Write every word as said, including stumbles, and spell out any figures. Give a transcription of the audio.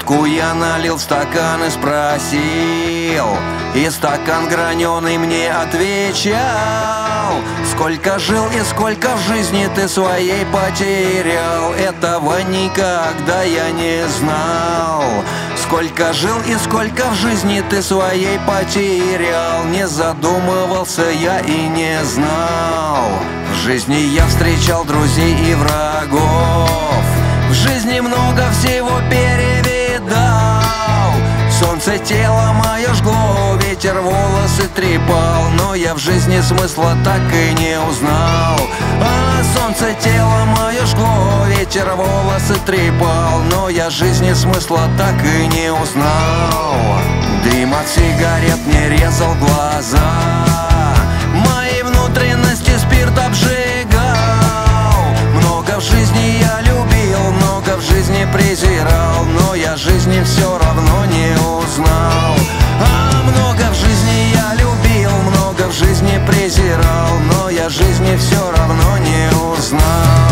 Водку я налил в стакан и спросил, и стакан граненый мне отвечал: сколько жил и сколько в жизни ты своей потерял, этого никогда я не знал. Сколько жил и сколько в жизни ты своей потерял, не задумывался я и не знал. В жизни я встречал друзей и врагов, в жизни много всего перевидал. Солнце тело мое жгло, ветер волосы трепал, но я в жизни смысла так и не узнал. А солнце тело мое жгло, ветер волосы трепал, но я жизни смысла так и не узнал. Дым от сигарет мне резал глаза, мои внутренности спирт обжигал. Много в жизни я любил, много в жизни презирал, но я жизни все равно не узнал. А много в жизни я любил, много в жизни презирал, но я жизни все равно не узнал.